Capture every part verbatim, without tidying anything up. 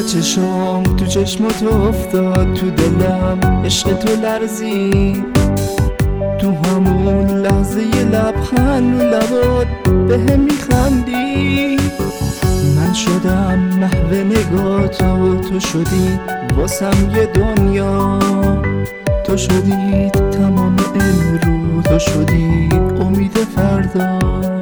تا چشام تو چشمات افتاد تو دلم، عشق تو لرزید تو همون لحظه ی لبخند و لبات به هم میخندی. من شدم محو نگاهتو، تو شدی واسم یه دنیا، تو شدی تمام امروز، تو شدی امید فردا.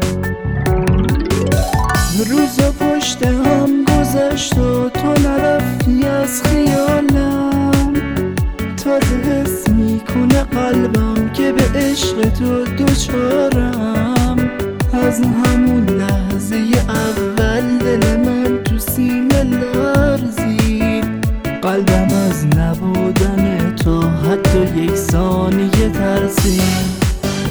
روزا پشت هم گذشت و تو نرفتی از خیالم، تازه حس میکنه قلبم که به عشق تو دوچارم. از همون لحظه اول دل من تو سینه لرزید، قلبم از نبودن تو حتی یک ثانیه ترسید.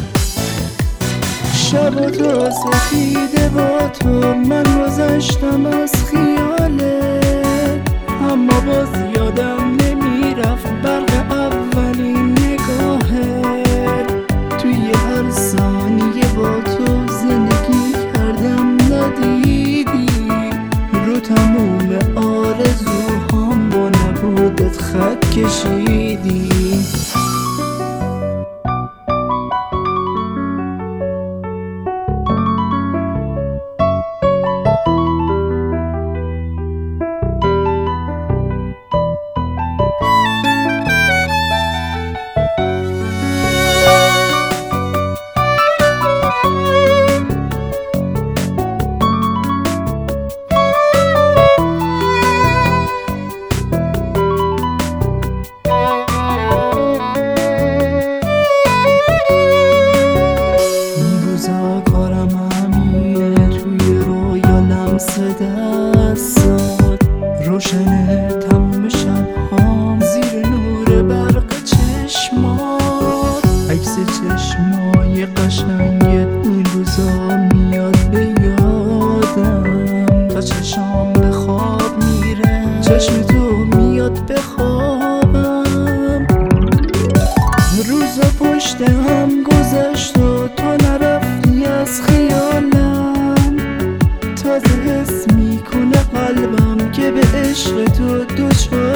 شب و تا سفیده با تو من گذشتم از خیالت، اما باز یادم نمیرفت برق اولین نگاهت. توی هر ثانیه با تو زندگی کردم ندیدی، رو تموم آرزوهام با نبودت خط کشیدی. دستات روشنه تمام شبهام زیر نور برق چشمات، عکس چشمای قشنگت این روزا میاد به یادم. تا چشام به خواب میره چشم تو میاد به خوابم. روزا پشت هم گذشت و تو نرفتی از خیالم، تازه حس میکنه قلبم که به عشق تو دوچار